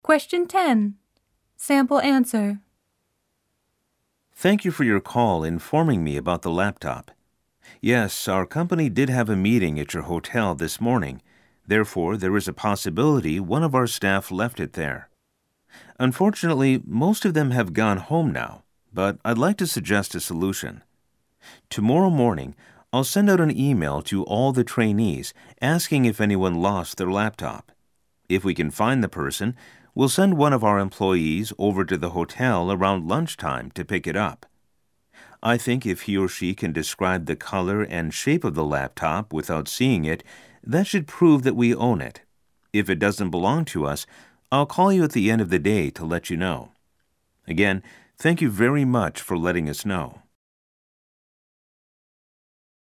Question 10. Sample answer. Thank you for your call informing me about the laptop. Yes, our company did have a meeting at your hotel this morning. Therefore, there is a possibility one of our staff left it there. Unfortunately, most of them have gone home now, but I'd like to suggest a solution. Tomorrow morning, I'll send out an email to all the trainees asking if anyone lost their laptop. If we can find the person, we'll send one of our employees over to the hotel around lunchtime to pick it up. I think if he or she can describe the color and shape of the laptop without seeing it, that should prove that we own it. If it doesn't belong to us, I'll call you at the end of the day to let you know. Again, thank you very much for letting us know.